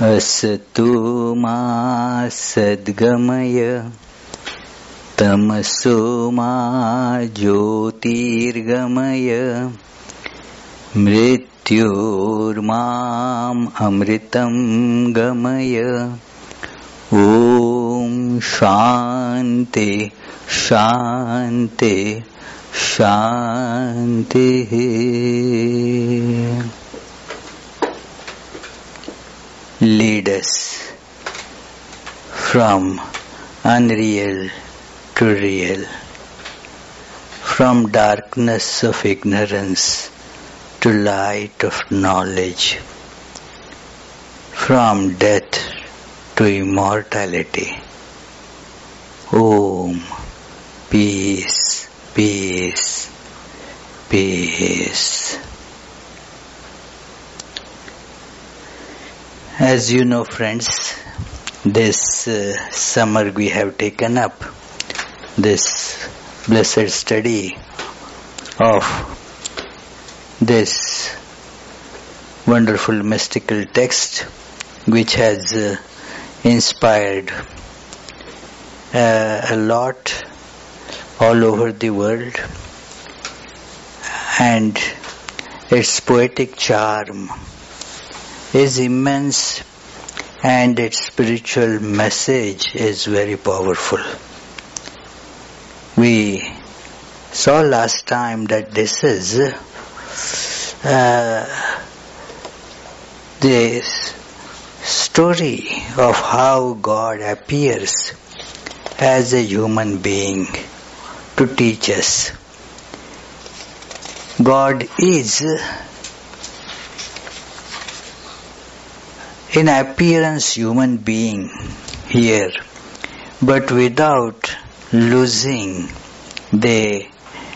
असतो मा सद्गमय तमसो मा ज्योतिर्गमय मृत्योर्माम् अमृतं गमय। ॐ शान्ति शान्ति शान्तिः। Lead us from unreal to real, from darkness of ignorance to light of knowledge, from death to immortality. Om, peace, peace, peace. As you know, friends, this summer we have taken up this blessed study of this wonderful mystical text which has inspired a lot all over the world, and its poetic charm is immense and its spiritual message is very powerful. We saw last time that this is the story of how God appears as a human being to teach us. God is in appearance human being here, but without losing the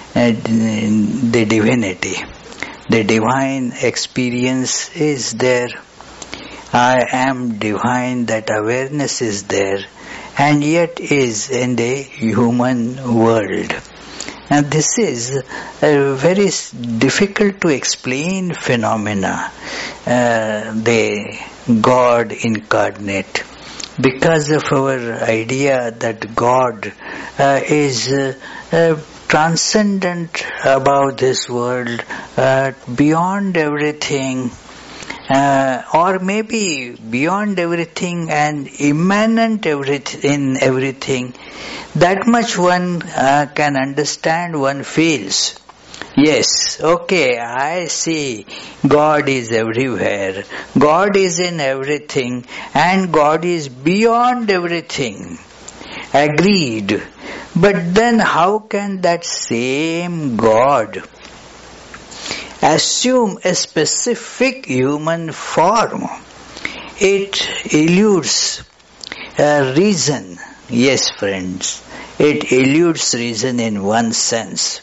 divinity. The divine experience is there. I am divine, that awareness is there, and yet is in the human world. And this is a very difficult to explain phenomena, the God incarnate, because of our idea that God is transcendent above this world, beyond everything, or maybe beyond everything and immanent in everything. That much one can understand, one feels. Yes, okay, I see God is everywhere, God is in everything, and God is beyond everything. Agreed. But then how can that same God assume a specific human form? It eludes reason. Yes, friends, it eludes reason in one sense.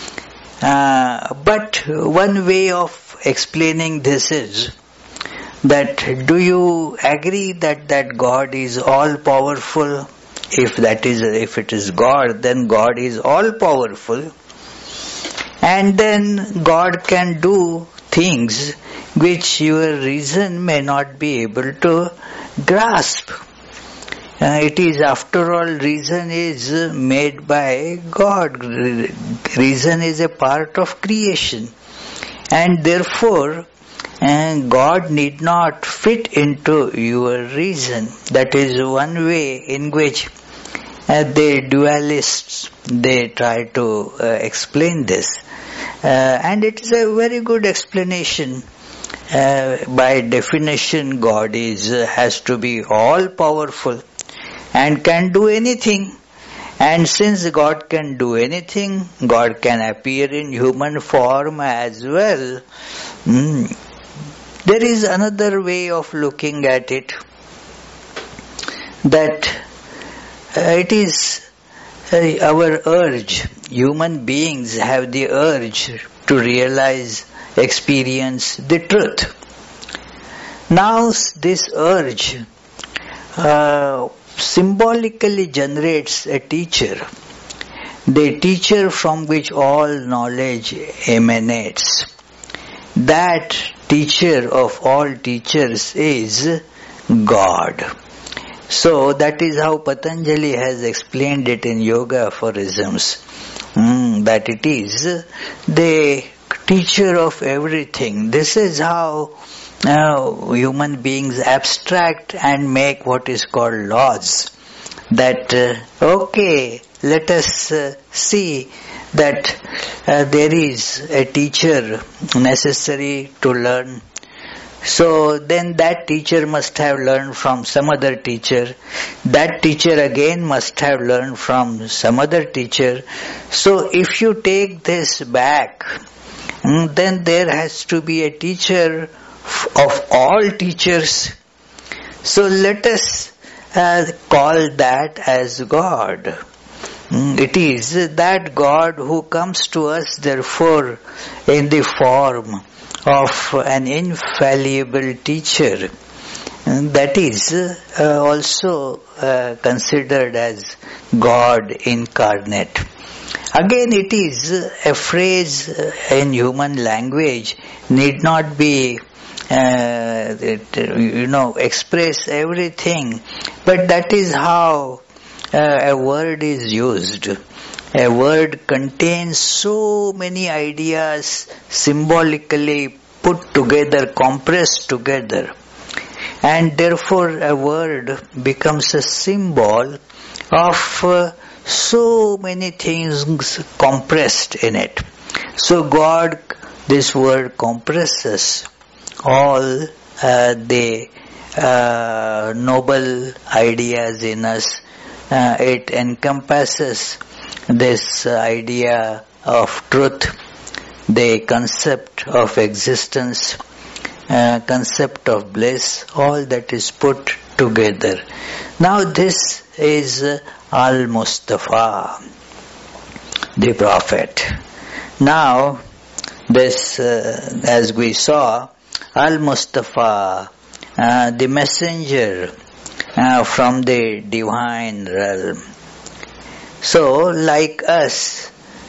But one way of explaining this is that, do you agree that God is all powerful? If it is God, then God is all powerful, and then God can do things which your reason may not be able to grasp. It is, after all, reason is made by God. Reason is a part of creation, and therefore God need not fit into your reason. That is one way in which the dualists, they try to explain this, and it is a very good explanation. By definition, God has to be all powerful and can do anything. And since God can do anything, God can appear in human form as well. There is another way of looking at it, that it is our urge. Human beings have the urge to realize, experience the truth. Now this urge symbolically generates a teacher, the teacher from which all knowledge emanates. That teacher of all teachers is God. So that is how Patanjali has explained it in Yoga Aphorisms, that it is the teacher of everything. This is how human beings abstract and make what is called laws. That, okay, let us see that there is a teacher necessary to learn. So then that teacher must have learned from some other teacher. That teacher again must have learned from some other teacher. So if you take this back, then there has to be a teacher of all teachers. So let us call that as God. It is that God who comes to us, therefore, in the form of an infallible teacher. That is also considered as God incarnate. Again, it is a phrase in human language, need not be express everything, but that is how a word is used. A word contains so many ideas symbolically put together, compressed together, and therefore a word becomes a symbol of so many things compressed in it. So God, this word compresses all the noble ideas in us. It encompasses this idea of truth, the concept of existence, concept of bliss, all that is put together. Now this is Al-Mustafa, the Prophet. Now this, as we saw, Al-Mustafa, the messenger from the divine realm. So, like us,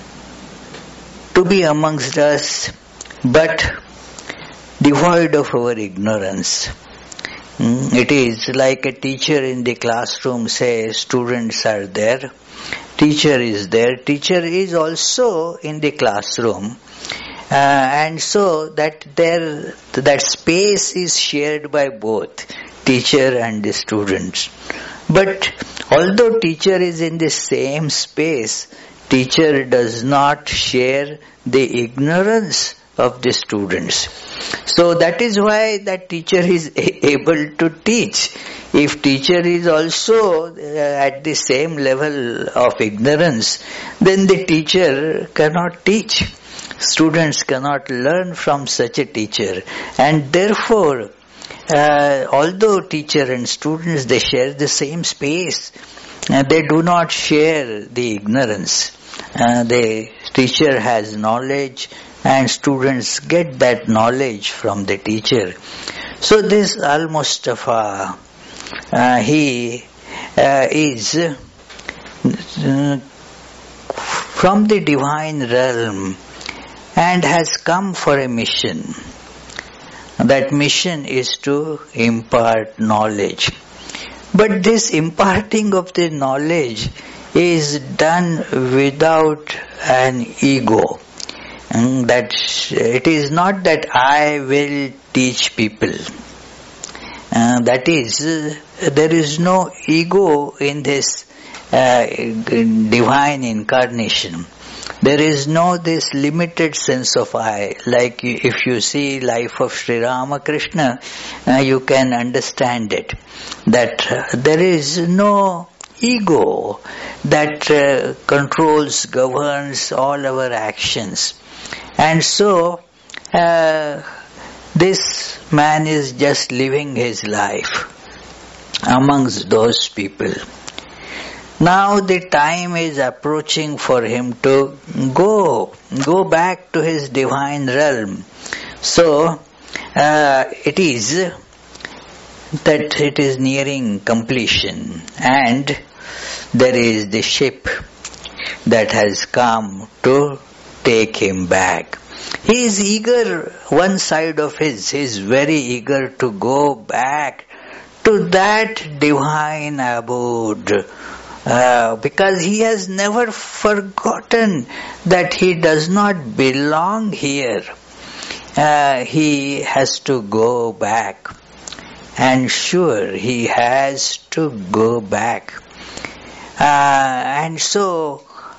to be amongst us, but devoid of our ignorance. It is like a teacher in the classroom says, students are there, teacher is there, teacher is also in the classroom. And so that space is shared by both teacher and the students. But although teacher is in the same space, teacher does not share the ignorance of the students. So that is why that teacher is able to teach. If teacher is also at the same level of ignorance, then the teacher cannot teach. Students cannot learn from such a teacher. And therefore, although teacher and students, they share the same space, they do not share the ignorance. The teacher has knowledge and students get that knowledge from the teacher. So this Al-Mustafa, he is from the divine realm and has come for a mission. That mission is to impart knowledge. But this imparting of the knowledge is done without an ego. And that it is not that I will teach people. That is, there is no ego in this divine incarnation. There is no this limited sense of I. Like if you see life of Sri Ramakrishna, you can understand it. That there is no ego that controls, governs all our actions. And so, this man is just living his life amongst those people. Now the time is approaching for him to go back to his divine realm. So, it is that it is nearing completion, and there is the ship that has come to take him back. He is eager, one side of his is very eager to go back to that divine abode. Because he has never forgotten that he does not belong here. He has to go back. And sure, he has to go back. And so,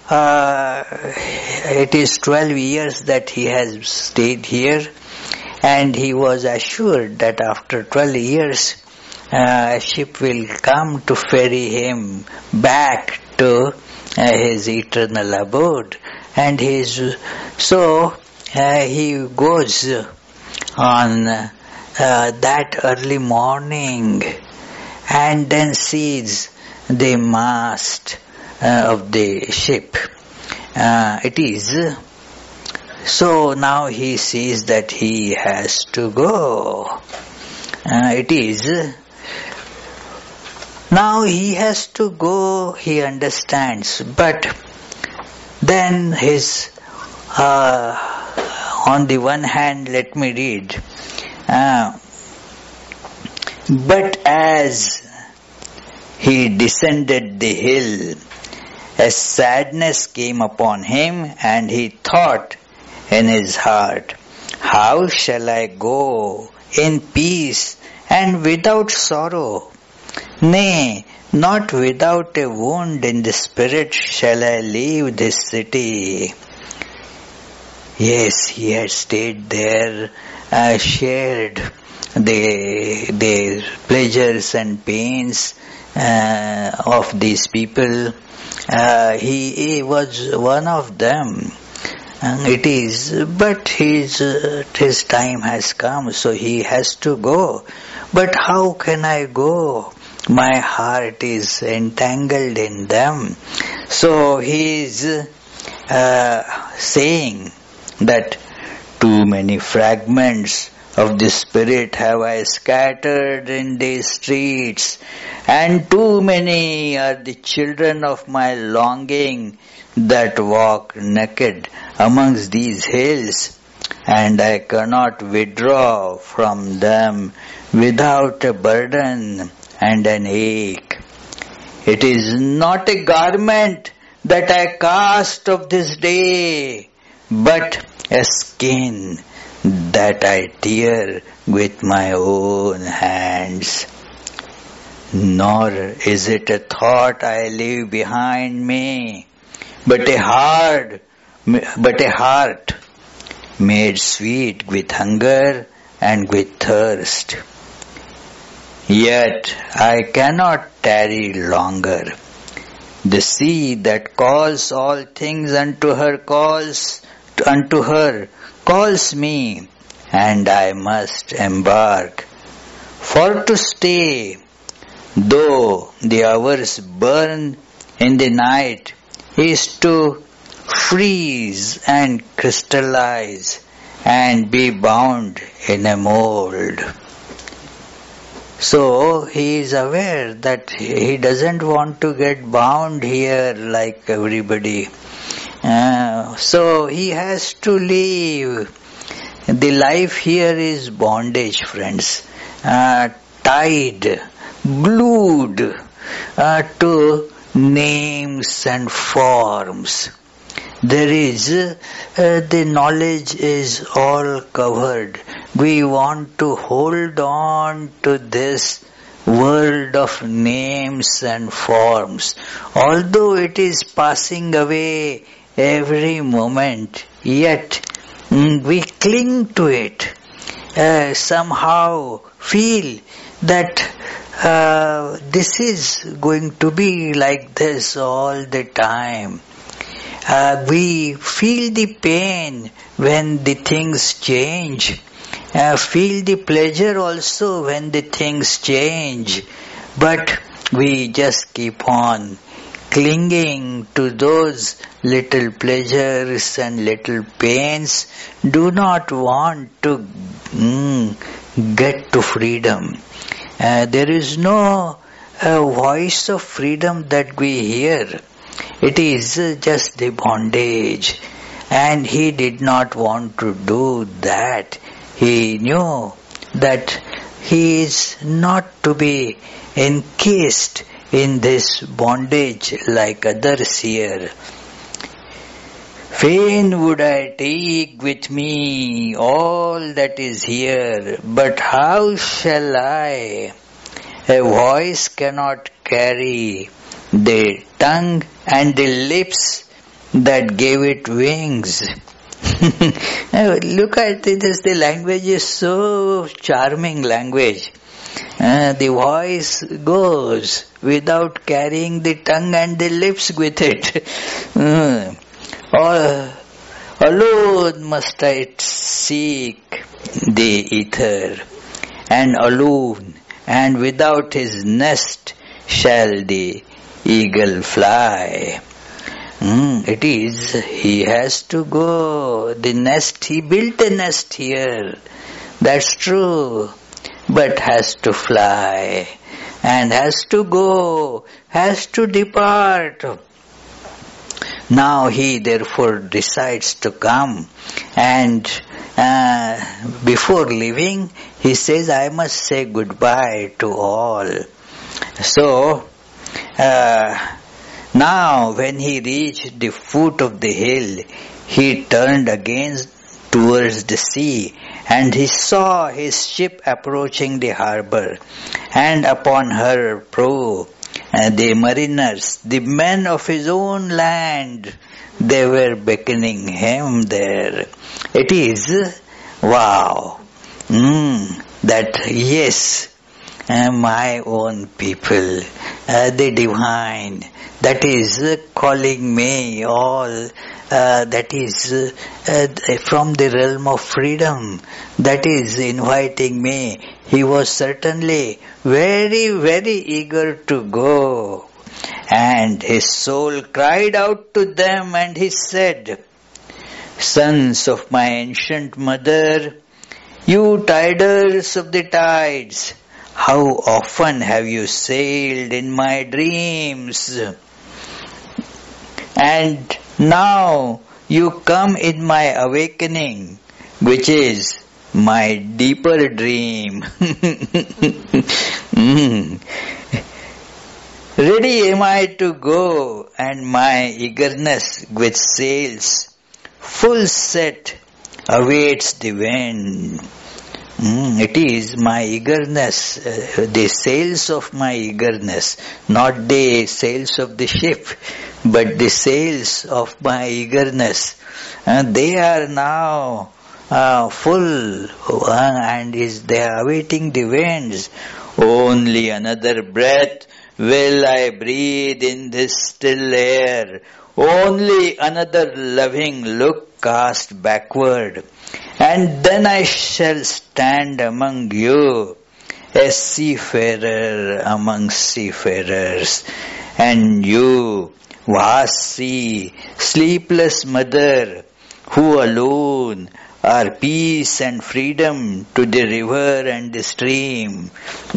it is 12 years that he has stayed here, and he was assured that after 12 years, a ship will come to ferry him back to his eternal abode. And he goes on that early morning and then sees the mast of the ship. So now he sees that he has to go. Now he has to go, he understands, but then on the one hand, let me read, but as he descended the hill, a sadness came upon him, and he thought in his heart, how shall I go in peace and without sorrow? Nay, not without a wound in the spirit shall I leave this city. Yes, he had stayed there, shared the pleasures and pains of these people. He was one of them. But his time has come, so he has to go. But how can I go? My heart is entangled in them. So he is saying that too many fragments of the spirit have I scattered in these streets, and too many are the children of my longing that walk naked amongst these hills, and I cannot withdraw from them without a burden and an ache. It is not a garment that I cast of this day, but a skin that I tear with my own hands. Nor is it a thought I leave behind me, but a heart made sweet with hunger and with thirst. Yet I cannot tarry longer. The sea that calls all things unto her calls me, and I must embark. For to stay, though the hours burn in the night, is to freeze and crystallize and be bound in a mold. So he is aware that he doesn't want to get bound here like everybody. So he has to leave. The life here is bondage, friends. Tied, glued to names and forms. There is, the knowledge is all covered. We want to hold on to this world of names and forms. Although it is passing away every moment, yet we cling to it. Somehow feel that this is going to be like this all the time. We feel the pain when the things change. Feel the pleasure also when the things change. But we just keep on clinging to those little pleasures and little pains. Do not want to get to freedom. There is no voice of freedom that we hear. It is just the bondage. And he did not want to do that. He knew that he is not to be encased in this bondage like others here. Fain would I take with me all that is here, but how shall I? A voice cannot carry the tongue and the lips that gave it wings. Look at this, the language is so charming language. The voice goes without carrying the tongue and the lips with it. Alone must I seek the ether, and alone and without his nest shall the eagle fly. It is, he has to go. The nest, he built a nest here. That's true. But has to fly and has to go, has to depart. Now he therefore decides to come, and before leaving he says, I must say goodbye to all. So now when he reached the foot of the hill, he turned again towards the sea, and he saw his ship approaching the harbour, and upon her prow the mariners, the men of his own land, they were beckoning him there. It is, wow, that yes, my own people, the divine, that is calling me all, that is from the realm of freedom, that is inviting me. He was certainly very, very eager to go. And his soul cried out to them, and he said, Sons of my ancient mother, you tiders of the tides, how often have you sailed in my dreams? And now you come in my awakening, which is my deeper dream. Ready am I to go, and my eagerness with sails full set awaits the wind. It is my eagerness, the sails of my eagerness, not the sails of the ship, but the sails of my eagerness. They are now full, and they are awaiting the winds. Only another breath will I breathe in this still air. Only another loving look cast backward, and then I shall stand among you, a seafarer among seafarers, and you, vast sea, sleepless mother, who alone are peace and freedom to the river and the stream.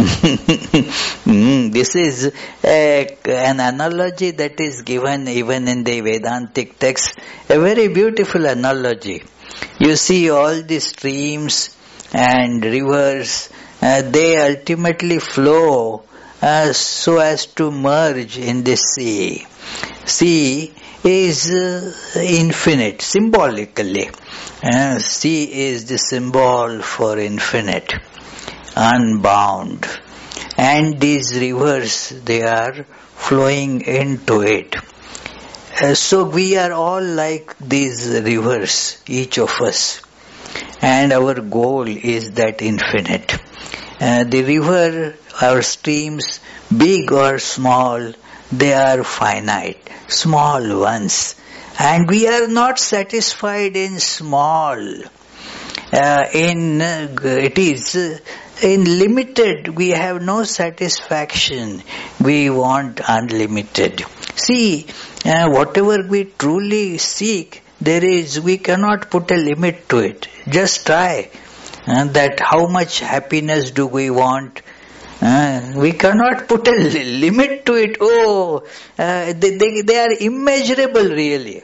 This is an analogy that is given even in the Vedantic text, a very beautiful analogy. You see all the streams and rivers, they ultimately flow so as to merge in the sea. Sea is infinite, symbolically. Sea is the symbol for infinite, unbound. And these rivers, they are flowing into it. So we are all like these rivers, each of us. And our goal is that infinite. The river, our streams, big or small, they are finite, small ones. And we are not satisfied in small. It is in limited, we have no satisfaction. We want unlimited. See, whatever we truly seek, we cannot put a limit to it. Just try. That how much happiness do we want? We cannot put a limit to it. They are immeasurable really.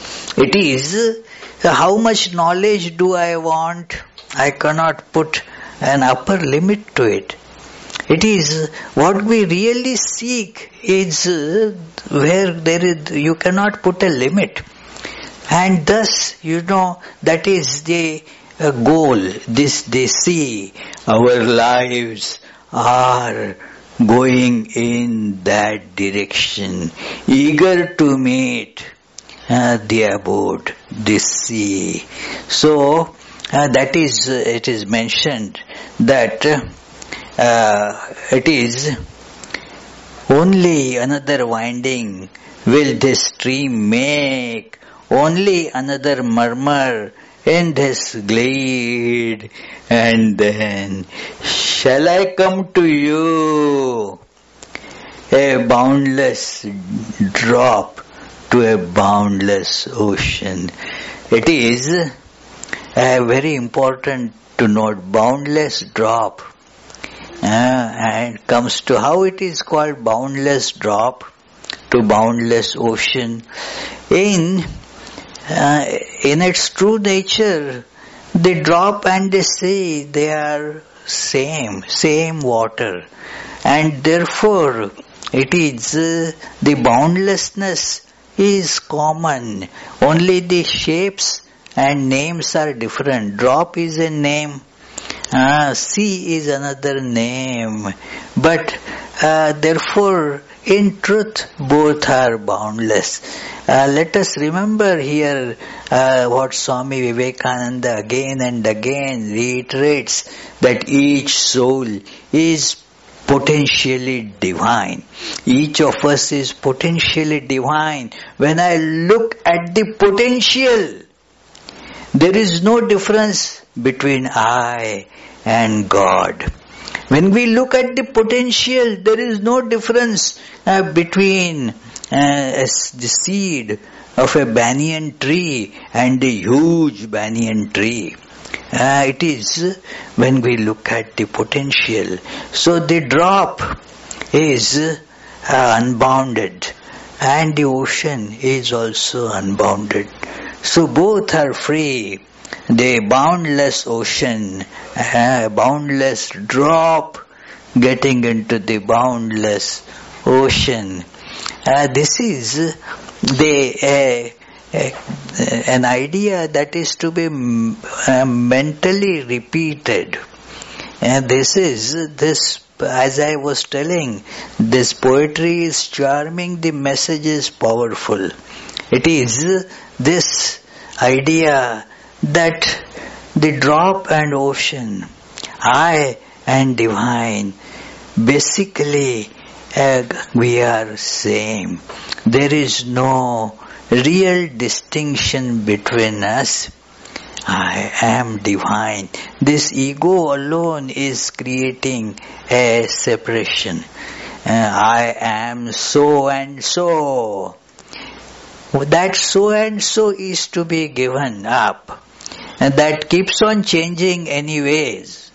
It is, how much knowledge do I want? I cannot put an upper limit to it. It is what we really seek is where you cannot put a limit. And thus, that is the goal. They see our lives are going in that direction, eager to meet the abode, the sea. So, that is, it is mentioned that it is only another winding will this stream make, only another murmur in this glade, and then shall I come to you, a boundless drop to a boundless ocean. It is very important to note boundless drop. And comes to how it is called boundless drop to boundless ocean. In its true nature, the drop and the sea, they are same water, and therefore it is the boundlessness is common. Only the shapes and names are different. Drop is a name. Sea is another name, but therefore in truth both are boundless. Let us remember here what Swami Vivekananda again and again reiterates, that each soul is potentially divine. Each of us is potentially divine. When I look at the potential, there is no difference between I and God. When we look at the potential, there is no difference between the seed of a banyan tree and the huge banyan tree. It is when we look at the potential. So the drop is unbounded and the ocean is also unbounded. So both are free. The boundless ocean, boundless drop getting into the boundless ocean. This is an idea that is to be mentally repeated. And this, as I was telling, this poetry is charming, the message is powerful. It is this idea that the drop and ocean, I and divine, basically we are same. There is no real distinction between us. I am divine. This ego alone is creating a separation. I am so and so. That so and so is to be given up. And that keeps on changing anyways.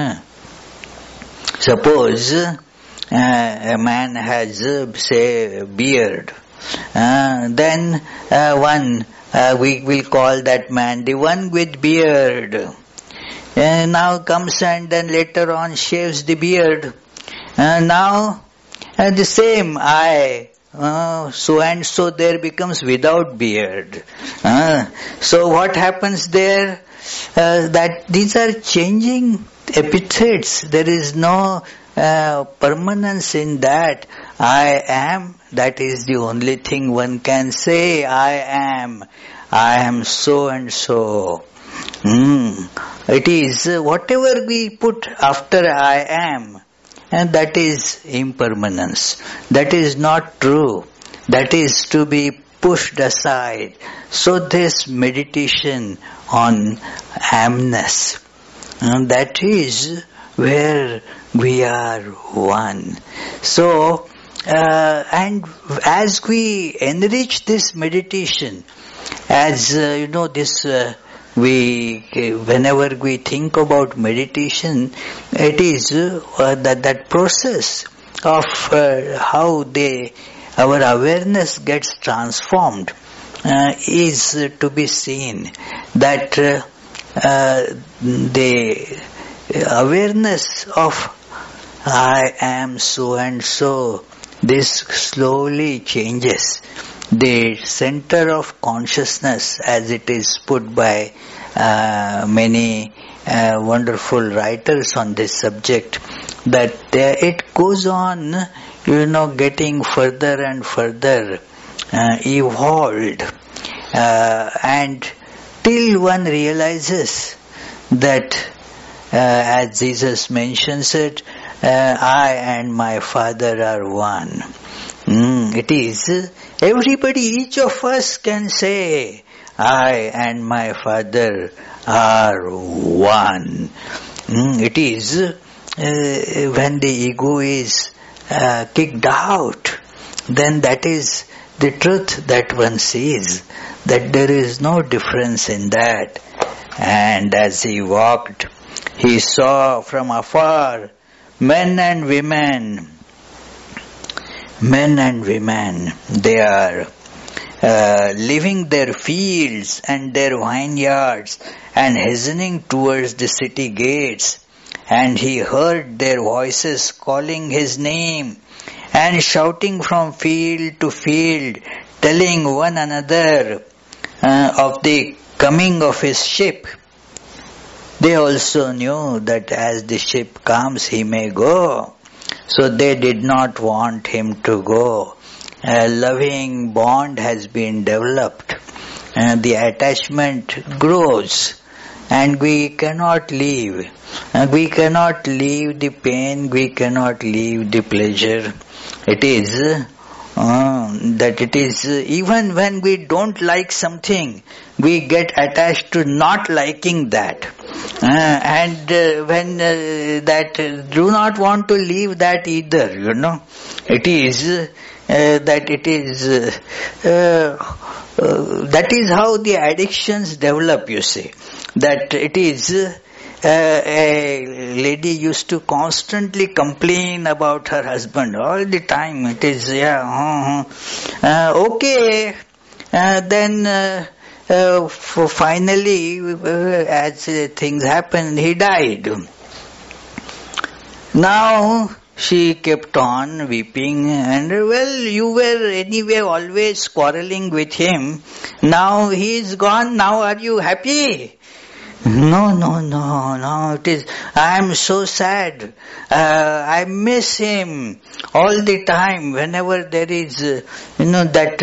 Suppose a man has, say, a beard. Then we will call that man the one with beard. Now comes and then later on shaves the beard. Now the same I, so and so there becomes without beard. So what happens there? That these are changing epithets. There is no permanence in that. I am, that is the only thing one can say. I am so and so. It is whatever we put after I am, and that is impermanence. That is not true. That is to be pushed aside. So this meditation on amness, that is where we are one. So, and as we enrich this meditation, as this whenever we think about meditation, it is that process of how our awareness gets transformed is to be seen. That awareness of I am so and so, this slowly changes. The center of consciousness, as it is put by many wonderful writers on this subject, that it goes on, getting further and further evolved, and till one realizes that, as Jesus mentions it, I and my Father are one. It is, everybody, each of us can say, I and my Father are one. It is when the ego is kicked out, then that is the truth that one sees, that there is no difference in that. And as he walked, he saw from afar men and women, they are leaving their fields and their vineyards and hastening towards the city gates. And he heard their voices calling his name and shouting from field to field, telling one another of the coming of his ship. They also knew that as the ship comes, he may go. So they did not want him to go. A loving bond has been developed. The attachment grows. And we cannot leave. We cannot leave the pain. We cannot leave the pleasure. It is that it is, even when we don't like something, we get attached to not liking that. And when that do not want to leave that either, it is that it is that is how the addictions develop, you see. That it is a lady used to constantly complain about her husband all the time. It is, okay. Then finally, as things happened, he died. Now, she kept on weeping, and well, you were anyway always quarreling with him. Now he is gone, now are you happy? No, it is, I am so sad. I miss him all the time. Whenever there is, that,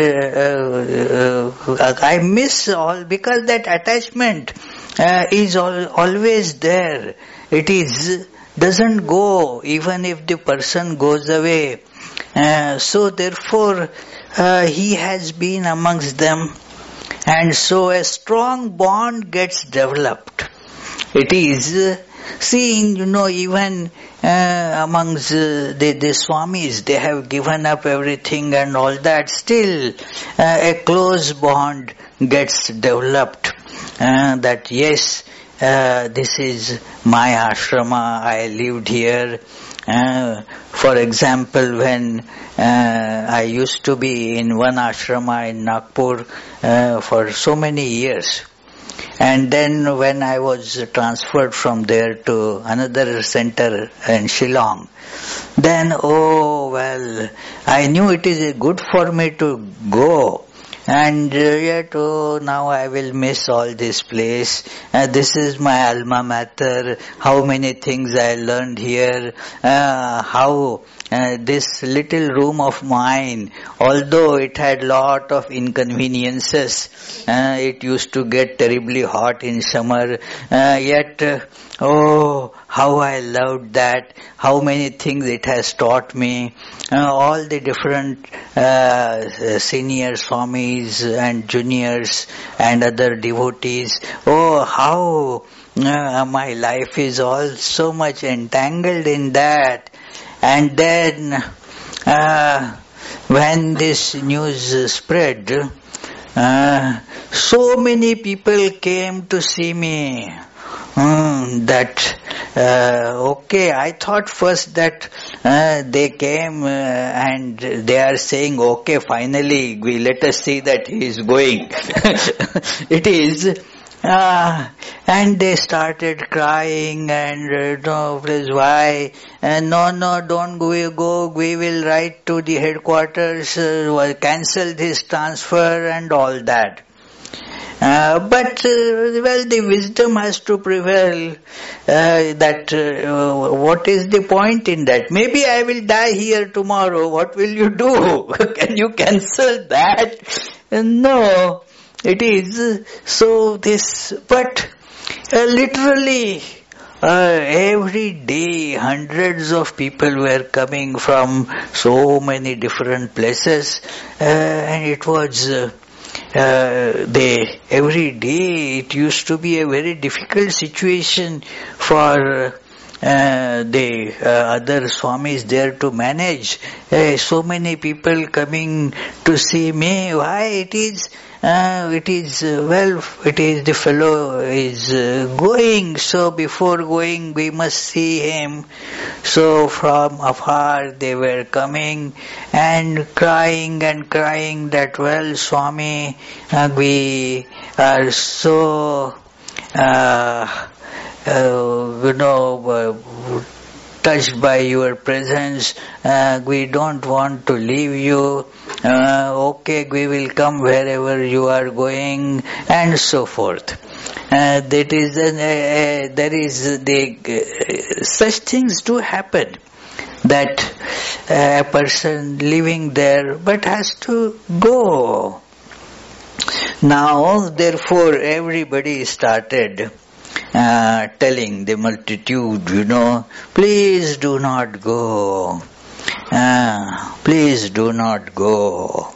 I miss all, because that attachment is always there. It is, doesn't go, even if the person goes away. So therefore, he has been amongst them. And so a strong bond gets developed. It is seen, even amongst the Swamis, they have given up everything and all that. Still, a close bond gets developed. That yes, this is my ashrama, I lived here. For example, when I used to be in one ashrama in Nagpur for so many years, and then when I was transferred from there to another center in Shillong, then I knew it is good for me to go. And yet, now I will miss all this place. This is my alma mater. How many things I learned here. How this little room of mine, although it had lot of inconveniences, it used to get terribly hot in summer, yet, how I loved that. How many things it has taught me. All the different senior Swamis and juniors and other devotees. How my life is all so much entangled in that. And then when this news spread, so many people came to see me. I thought first that they came and they are saying, okay, finally, let us see that he is going. It is, And they started crying and no, please, why? And no, don't go. We will write to the headquarters, cancel this transfer and all that. But the wisdom has to prevail. What is the point in that? Maybe I will die here tomorrow. What will you do? Can you cancel that? No. It is so this, but literally every day hundreds of people were coming from so many different places, and it was every day it used to be a very difficult situation for the other swamis there to manage. So many people coming to see me. Why it is the fellow is going, so before going we must see him. So from afar they were coming and crying that, well, Swami, we are so touched by your presence, we don't want to leave you, okay, we will come wherever you are going, and so forth. Such things do happen, that a person living there but has to go. Now, therefore, everybody started telling the multitude, please do not go. Please do not go.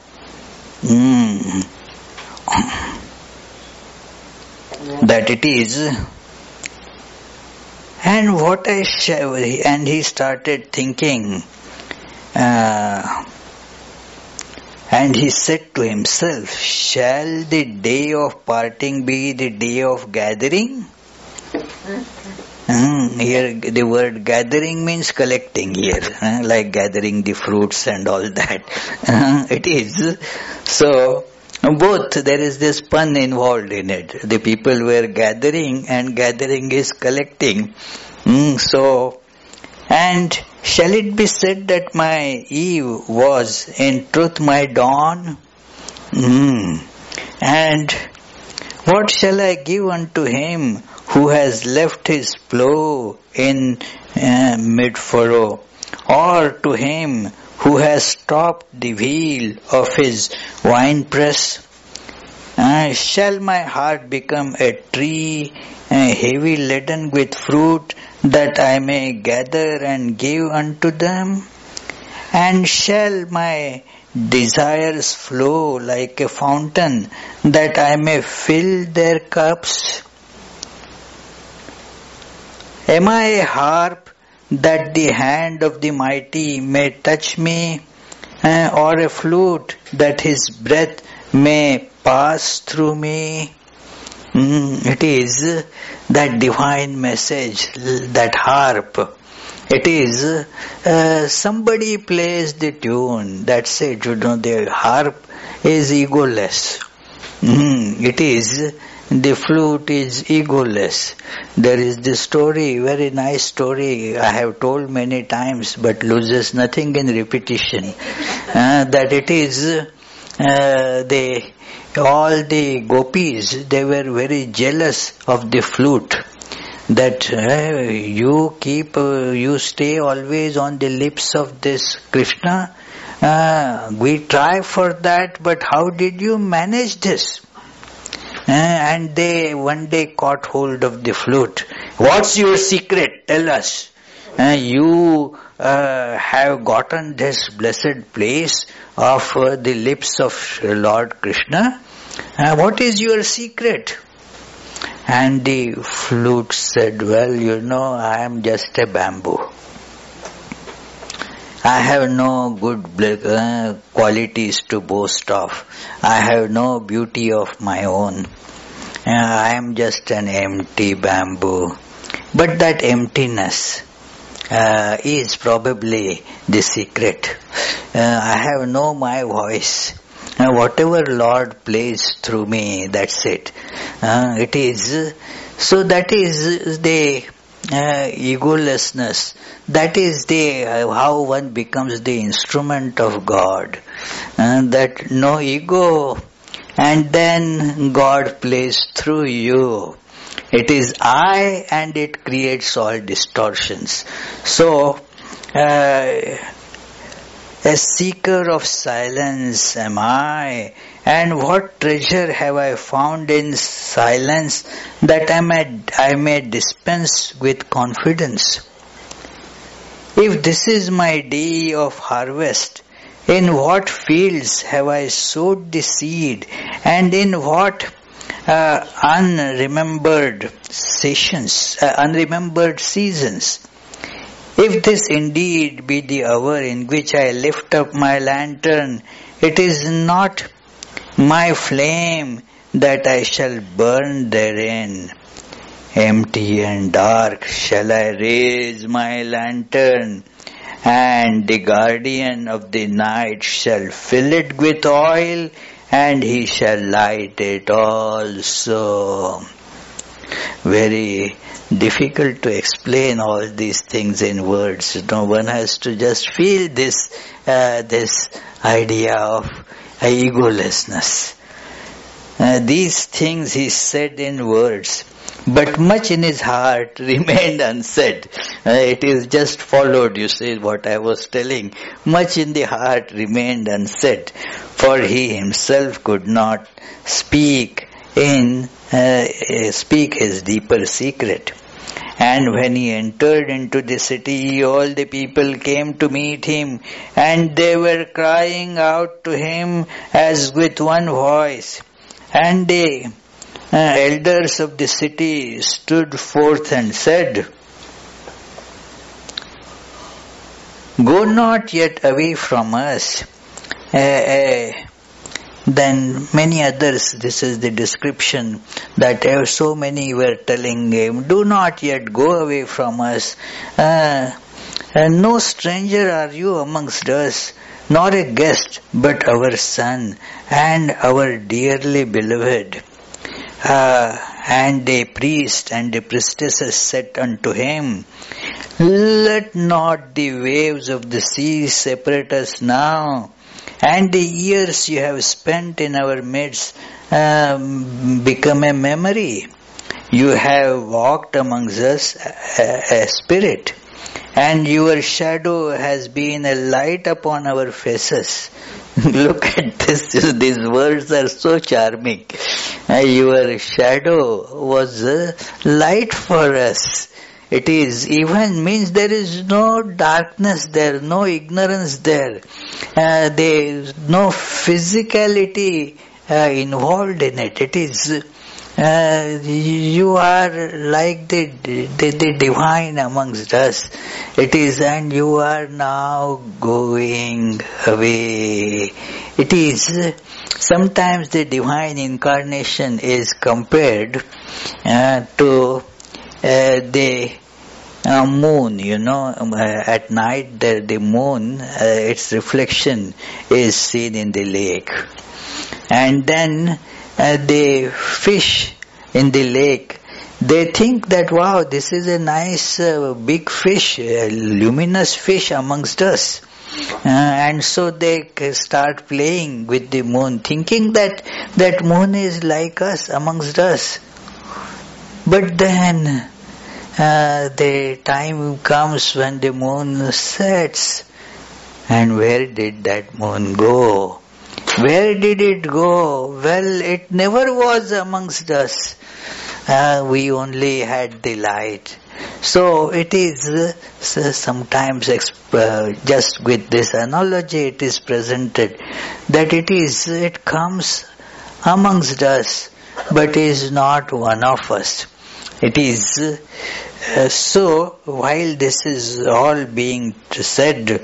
That it is. And what I shall, and he started thinking, and he said to himself, shall the day of parting be the day of gathering? Here the word gathering means collecting here, like gathering the fruits and all that. It is. So, both, there is this pun involved in it. The people were gathering and gathering is collecting. So, and shall it be said that my eve was in truth my dawn? And what shall I give unto him who has left his plough in mid-furrow, or to him who has stopped the wheel of his winepress? Shall my heart become a tree heavy laden with fruit, that I may gather and give unto them? And shall my desires flow like a fountain, that I may fill their cups? Am I a harp, that the hand of the mighty may touch me, or a flute, that his breath may pass through me? It is that divine message, that harp. It is somebody plays the tune. That's it. The harp is egoless. It is. The flute is egoless. There is this story, very nice story, I have told many times, but loses nothing in repetition. That it is all the gopis, they were very jealous of the flute. That you stay always on the lips of this Krishna. We try for that, but how did you manage this? And they one day caught hold of the flute. What's your secret? Tell us. You have gotten this blessed place of the lips of Lord Krishna. What is your secret? And the flute said, well, I am just a bamboo. I have no good qualities to boast of. I have no beauty of my own. I am just an empty bamboo. But that emptiness is probably the secret. I have no my voice. Whatever Lord plays through me, that's it. It is, so that is the egolessness. That is the how one becomes the instrument of God. That no ego, and then God plays through you. It is I, and it creates all distortions. So, a seeker of silence am I, and what treasure have I found in silence that I may dispense with confidence? If this is my day of harvest, in what fields have I sowed the seed, and in what unremembered seasons? If this indeed be the hour in which I lift up my lantern, it is not my flame that I shall burn therein. Empty and dark shall I raise my lantern, and the guardian of the night shall fill it with oil, and he shall light it also. Very difficult to explain all these things in words. One has to just feel this idea of egolessness. These things he said in words, but much in his heart remained unsaid. It is just followed, you see what I was telling. Much in the heart remained unsaid, for he himself could not speak his deeper secret. And when he entered into the city, all the people came to meet him, and they were crying out to him as with one voice. And the elders of the city stood forth and said, "Go not yet away from us." Then many others, this is the description, that so many were telling him, "Do not yet go away from us. No stranger are you amongst us, nor a guest, but our son, and our dearly beloved." And the priest and the priestesses said unto him, "Let not the waves of the sea separate us now, and the years you have spent in our midst become a memory. You have walked amongst us a spirit, and your shadow has been a light upon our faces." Look at this, these words are so charming. Your shadow was a light for us. It is even means there is no darkness there, no ignorance there. There is no physicality involved in it. It is you are like the divine amongst us. It is, and you are now going away. It is, sometimes the divine incarnation is compared to the moon, at night the moon, its reflection is seen in the lake. And then the fish in the lake, they think that, wow, this is a nice big fish, a luminous fish amongst us. And so they start playing with the moon, thinking that moon is like us, amongst us. But then the time comes when the moon sets, and where did that moon go? Where did it go? Well, it never was amongst us. We only had the light. So it is sometimes just with this analogy it is presented that it comes amongst us, but is not one of us. It is so while this is all being said,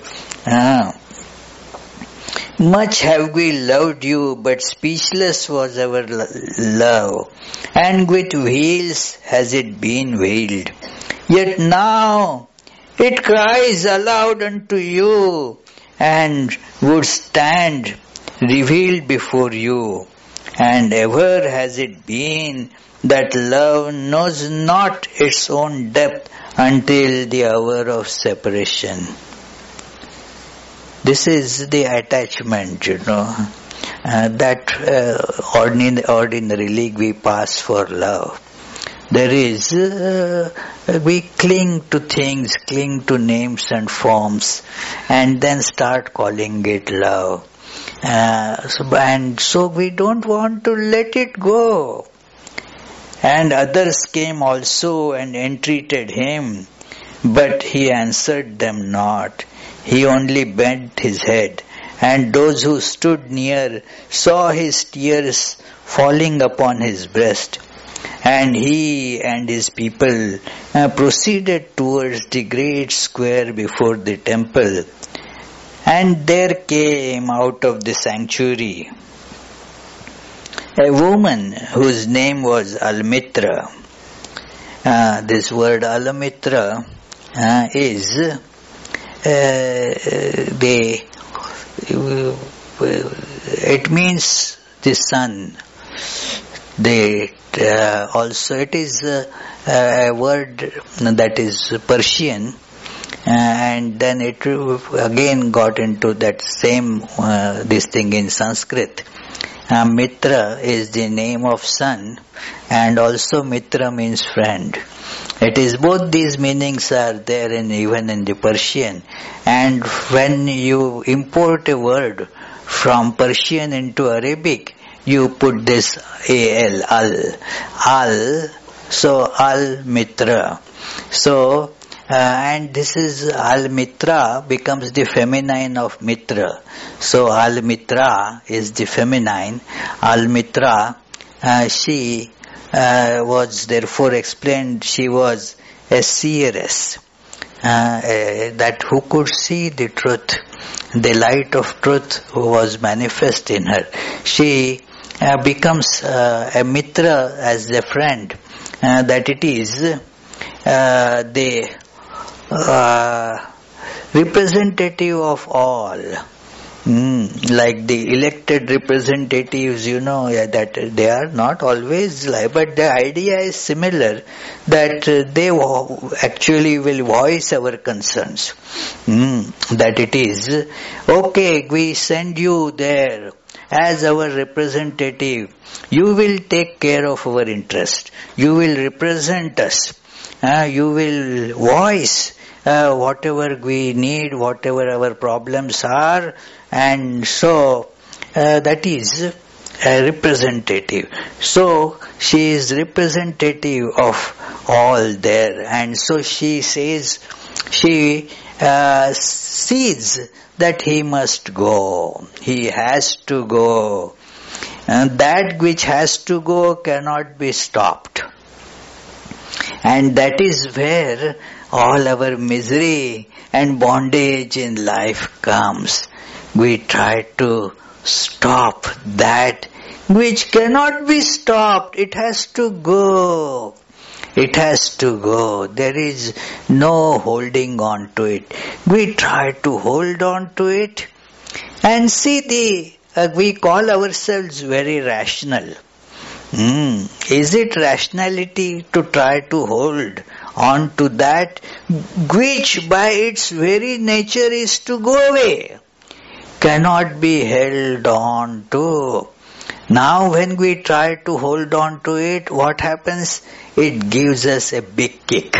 much have we loved you, but speechless was our love, and with veils has it been veiled. Yet now it cries aloud unto you, and would stand revealed before you, and ever has it been that love knows not its own depth until the hour of separation. This is the attachment, that ordinarily we pass for love. There is, we cling to things, cling to names and forms, and then start calling it love. So we don't want to let it go. And others came also and entreated him, but he answered them not. He only bent his head, and those who stood near saw his tears falling upon his breast. And he and his people proceeded towards the great square before the temple. And there came out of the sanctuary a woman whose name was Almitra. This word Almitra is it means the sun. Also it is a word that is Persian, and then it again got into that same this thing in Sanskrit. Mitra is the name of sun, and also Mitra means friend. It is both these meanings are there even in the Persian. And when you import a word from Persian into Arabic, you put this al, so al-mitra. So, and this is al-mitra becomes the feminine of mitra. So al-mitra is the feminine. Al-mitra, she was therefore explained, she was a seeress, that who could see the truth. The light of truth was manifest in her. She becomes a mitra as a friend, that it is the representative of all. Like the elected representatives, that they are not always like, but the idea is similar, that they actually will voice our concerns. That it is, okay, we send you there as our representative. You will take care of our interest. You will represent us. You will voice whatever we need, whatever our problems are, and so that is a representative. So she is representative of all there, and so she says, she sees that he must go. He has to go. And that which has to go cannot be stopped. And that is where all our misery and bondage in life comes. We try to stop that which cannot be stopped. It has to go. It has to go. There is no holding on to it. We try to hold on to it and see we call ourselves very rational. Is it rationality to try to hold on to that which by its very nature is to go away, cannot be held on to? Now when we try to hold on to it, what happens? It gives us a big kick.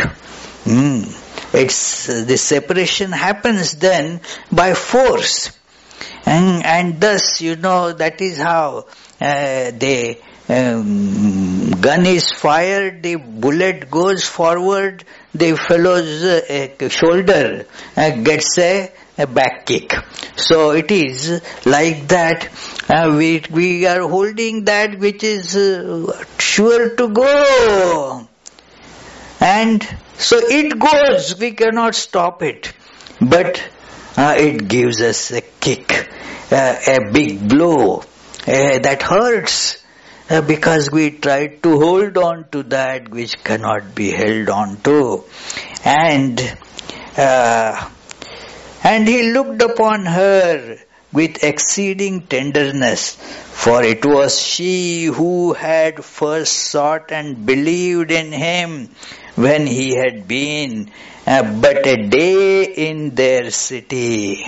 The separation happens then by force. And thus, that is how the gun is fired, the bullet goes forward, the fellow's shoulder gets a back kick. So it is like that. We are holding that which is sure to go. And so it goes, we cannot stop it. But it gives us a kick, a big blow that hurts. Because we try to hold on to that which cannot be held on to. And he looked upon her with exceeding tenderness, for it was she who had first sought and believed in him when he had been but a day in their city.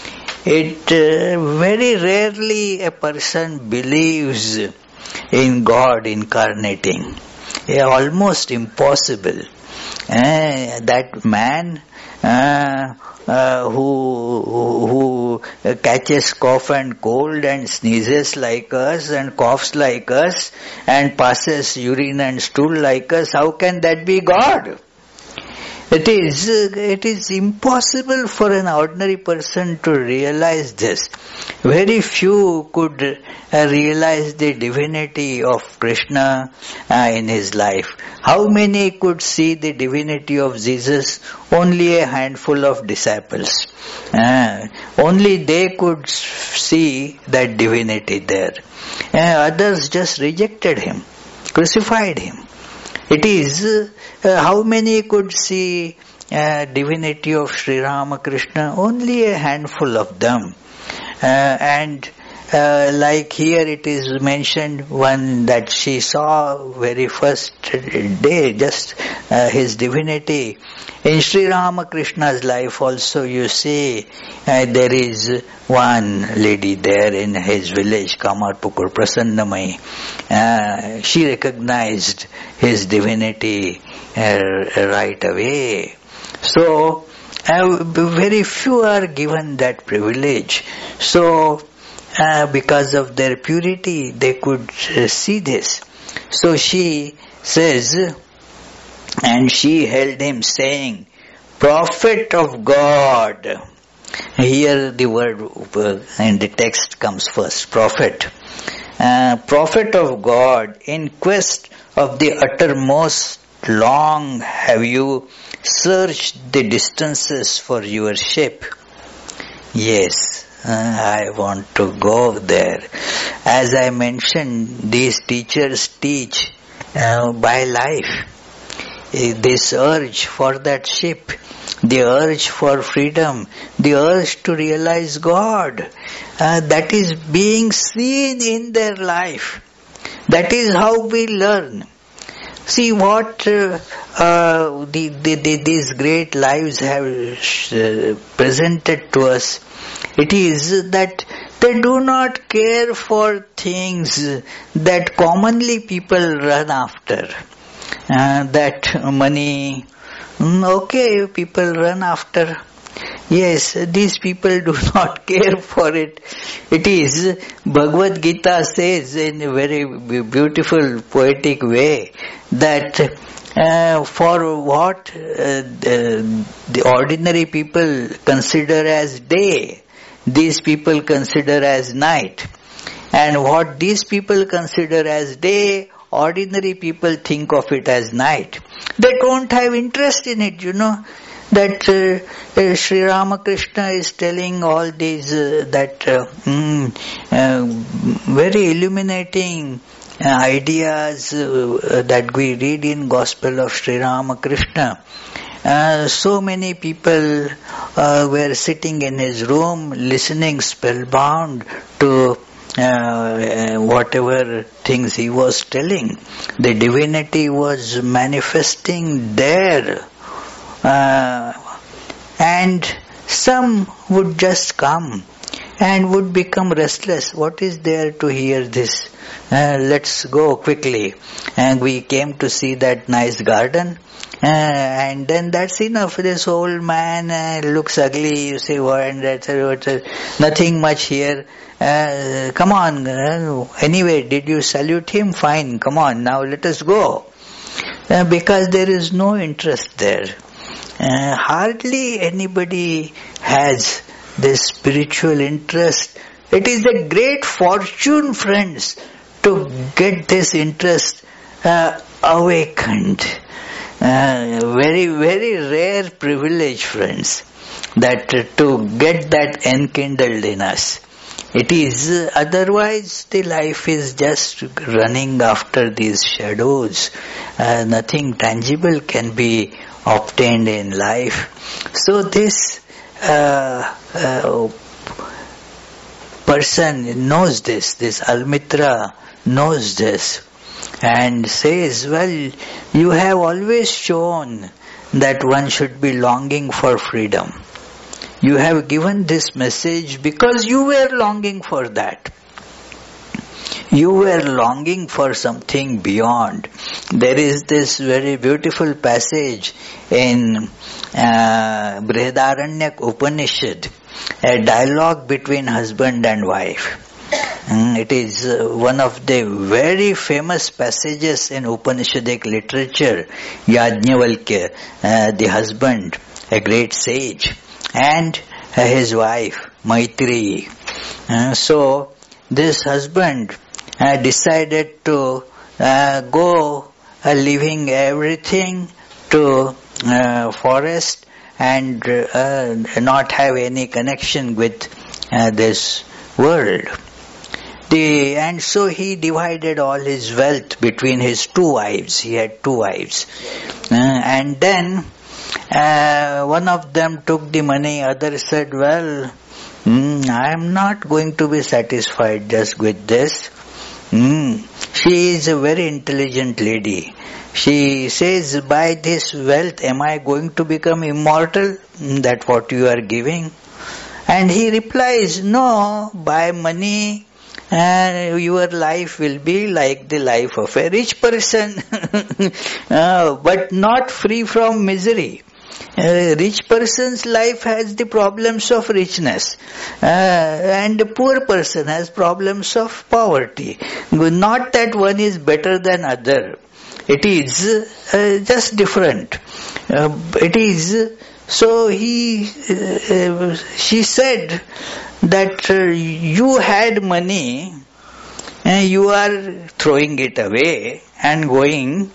Very rarely a person believes in God incarnating. Almost impossible. That man who catches cough and cold and sneezes like us and coughs like us and passes urine and stool like us, how can that be God? It is impossible for an ordinary person to realize this. Very few could realize the divinity of Krishna in his life. How many could see the divinity of Jesus? Only a handful of disciples. Only they could see that divinity there. Others just rejected him, crucified him. It is, how many could see divinity of Sri Ramakrishna? Only a handful of them. Like here it is mentioned, one that she saw very first day, just his divinity. In Sri Ramakrishna's life also you see there is one lady there in his village, Kamarpukur, Prasannamai. She recognized his divinity right away. So, very few are given that privilege. So, because of their purity, they could see this. So she says, and she held him saying, Prophet of God. Here the word in the text comes first, prophet. Prophet of God, in quest of the uttermost long have you searched the distances for your ship? Yes, I want to go there. As I mentioned, these teachers teach by life. This urge for that ship, the urge for freedom, the urge to realize God, that is being seen in their life. That is how we learn. See what these great lives have presented to us. It is that they do not care for things that commonly people run after. That money, okay, people run after. Yes, these people do not care for it. It is, Bhagavad Gita says in a very beautiful poetic way that for what the ordinary people consider as day, these people consider as night. And what these people consider as day, ordinary people think of it as night. They don't have interest in it, that Sri Ramakrishna is telling all these very illuminating ideas that we read in Gospel of Sri Ramakrishna. So many people were sitting in his room listening spellbound to whatever things he was telling. The divinity was manifesting there. And some would just come and would become restless. What is there to hear this? Let's go quickly. And we came to see that nice garden. And then that's enough. This old man looks ugly. You say, and that's nothing much here. Come on. Anyway, did you salute him? Fine. Come on. Now let us go. Because there is no interest there. Hardly anybody has this spiritual interest. It is a great fortune, friends, to get this interest awakened. Very, very rare privilege, friends, that to get that enkindled in us. It is, otherwise the life is just running after these shadows. Nothing tangible can be obtained in life. So this person knows this Almitra knows this, and says, well, you have always shown that one should be longing for freedom. You have given this message because you were longing for that. You were longing for something beyond. There is this very beautiful passage in Brihadaranyaka Upanishad, a dialogue between husband and wife. It is one of the very famous passages in Upanishadic literature. Yajnavalkya, the husband, a great sage, and his wife, Maitreyi. So, this husband decided to go leaving everything to forest and not have any connection with this world. And so he divided all his wealth between his two wives. He had two wives. And then one of them took the money, other said, well, I am not going to be satisfied just with this. She is a very intelligent lady. She says, by this wealth, am I going to become immortal? That's what you are giving. And he replies, no, by money, your life will be like the life of a rich person, but not free from misery. A rich person's life has the problems of richness, and a poor person has problems of poverty. Not that one is better than other. It is just different. It is. So she said that you had money, you are throwing it away and going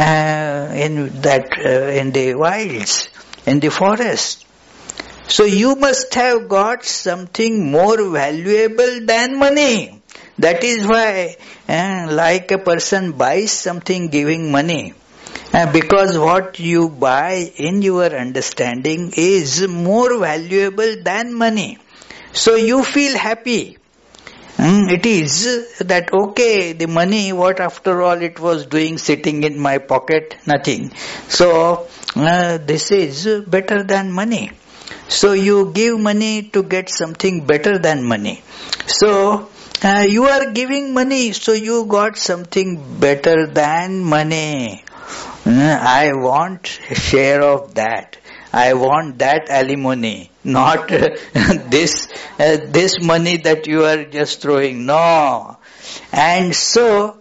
in the wilds, in the forest. So you must have got something more valuable than money. That is why, like a person buys something giving money, because what you buy in your understanding is more valuable than money. So you feel happy. It is that, okay, the money, what after all it was doing sitting in my pocket? Nothing. So this is better than money. So you give money to get something better than money. So you are giving money, so you got something better than money. I want a share of that. I want that alimony, not this money that you are just throwing. No. And so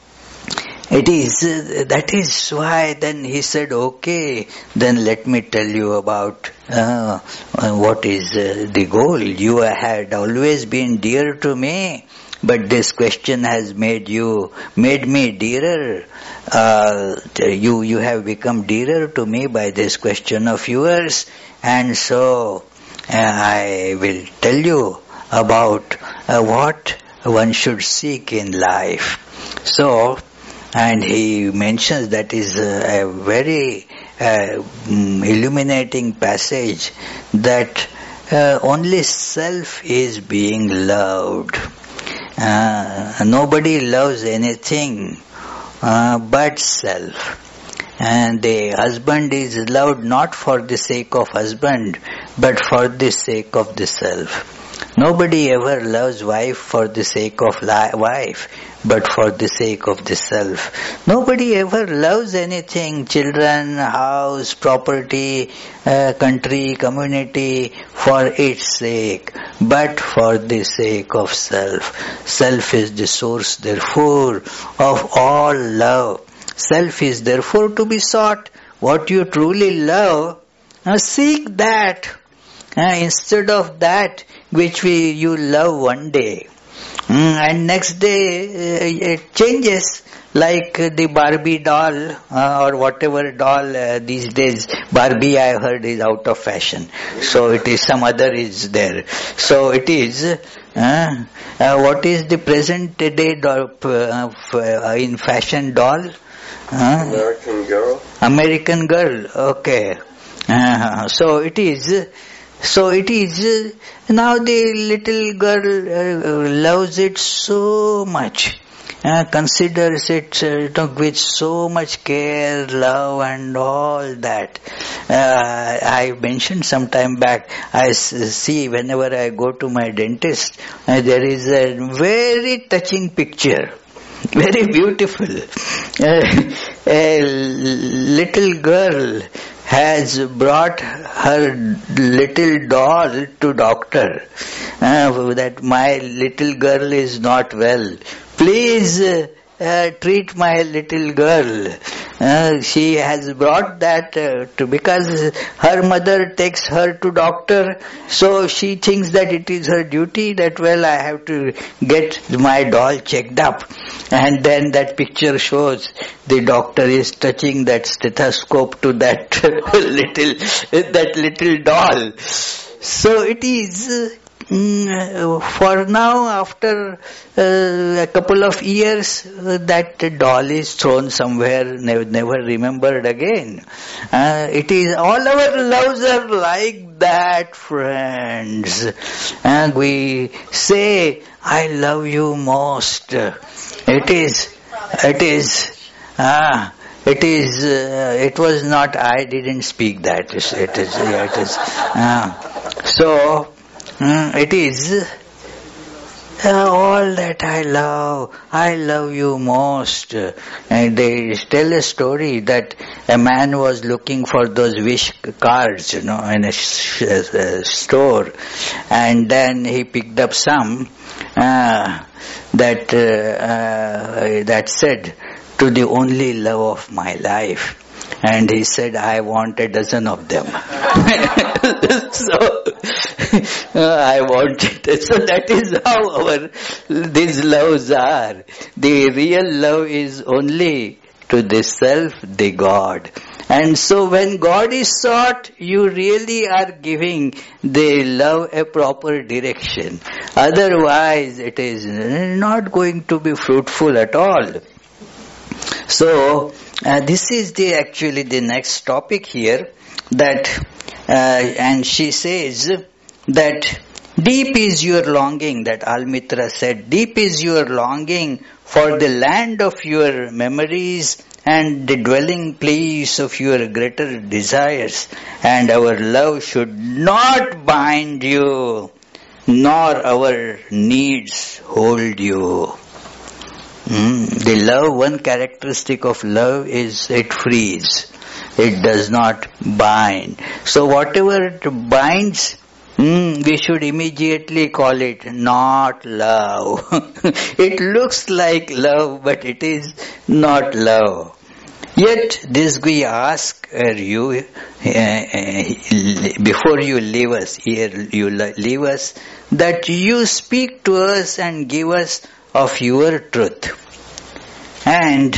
it is, that is why then he said, okay, then let me tell you about what is the goal. You had always been dear to me, but this question has made me dearer. You have become dearer to me by this question of yours, and so I will tell you about what one should seek in life. So, and he mentions that is a very illuminating passage, that only self is being loved. Nobody loves anything but self. And the husband is loved not for the sake of husband, but for the sake of the self. Nobody ever loves wife for the sake of wife, but for the sake of the self. Nobody ever loves anything, children, house, property, country, community, for its sake, but for the sake of self. Self is the source, therefore, of all love. Self is therefore to be sought. What you truly love, seek that instead of that which you love one day. And next day it changes, like the Barbie doll or whatever doll these days. Barbie, I heard, is out of fashion. So it is some other is there. So it is, what is the present day doll, in fashion doll? American Girl. American Girl, okay. So it is So it is, now the little girl loves it so much, considers it with so much care, love and all that. I mentioned some time back, I see whenever I go to my dentist, there is a very touching picture. Very beautiful. A little girl has brought her little doll to doctor, that my little girl is not well. Please treat my little girl. She has brought that because her mother takes her to doctor, so she thinks that it is her duty that, well, I have to get my doll checked up. And then that picture shows the doctor is touching that stethoscope to that little doll. So it is, for now, after a couple of years, that doll is thrown somewhere, never remembered again. It is, all our loves are like that, friends. And we say, I love you most. It was not, I didn't speak that. So, it is all that I love you most. And they tell a story that a man was looking for those wish cards, in a store, and then he picked up some that said, to the only love of my life. And he said, I want a dozen of them. So, I want it. So that is how these loves are. The real love is only to the self, the God. And so when God is sought, you really are giving the love a proper direction. Otherwise, it is not going to be fruitful at all. So, this is actually the next topic here, that, and she says that deep is your longing, that Almitra said, deep is your longing for the land of your memories and the dwelling place of your greater desires, and our love should not bind you, nor our needs hold you. The love, one characteristic of love is it frees. It does not bind. So whatever it binds, we should immediately call it not love. It looks like love, but it is not love. Yet this we ask you, before you leave us, that you speak to us and give us of your truth. And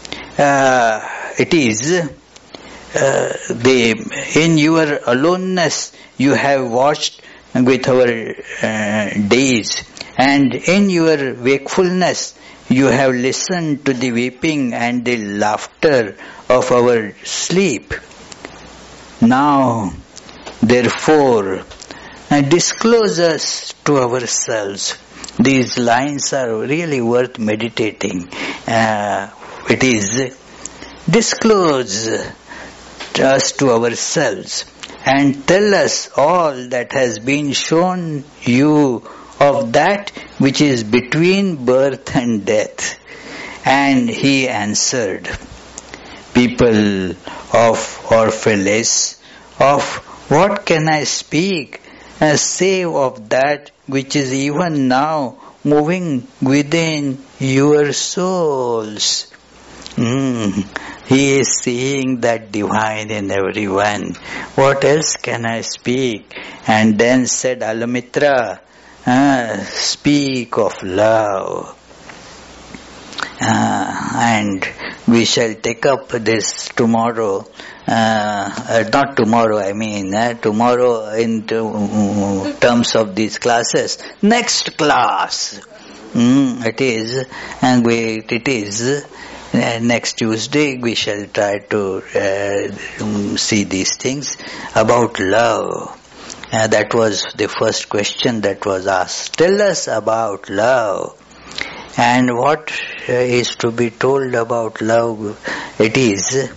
it is in your aloneness you have watched with our days, and in your wakefulness you have listened to the weeping and the laughter of our sleep. Now, therefore, disclose us to ourselves. These lines are really worth meditating. It is, disclose us to ourselves and tell us all that has been shown you of that which is between birth and death. And he answered, people of Orpheus, of what can I speak, save of that which is even now moving within your souls. He is seeing that divine in everyone. What else can I speak? And then said Almitra, speak of love. And we shall take up this tomorrow. Not tomorrow, tomorrow in terms of these classes. Next class. It is, and it is. Next Tuesday we shall try to see these things about love. That was the first question that was asked. Tell us about love. And what is to be told about love? It is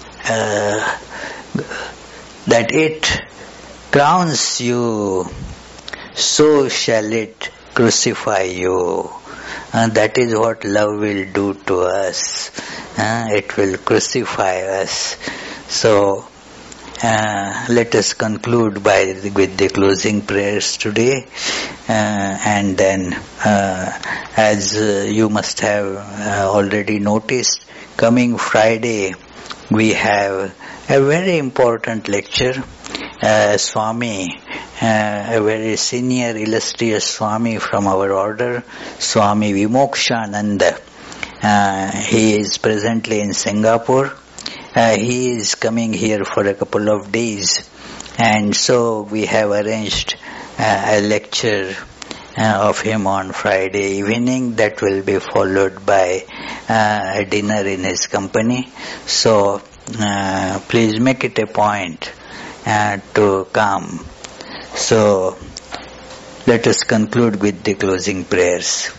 that it crowns you, so shall it crucify you. That is what love will do to us. It will crucify us. So, let us conclude with the closing prayers today, and then, as you must have already noticed, coming Friday we have a very important lecture. Swami, a very senior, illustrious Swami from our order, Swami Vimokshananda. He is presently in Singapore. He is coming here for a couple of days, and so we have arranged a lecture of him on Friday evening that will be followed by a dinner in his company. So please make it a point to come. So let us conclude with the closing prayers.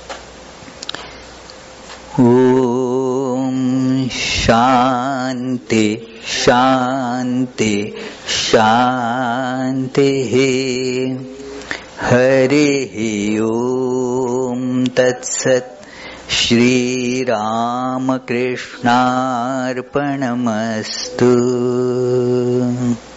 Om Shanti Shanti Shanti Hari Om Tat Sat Shri Ramakrishna Arpanamastu.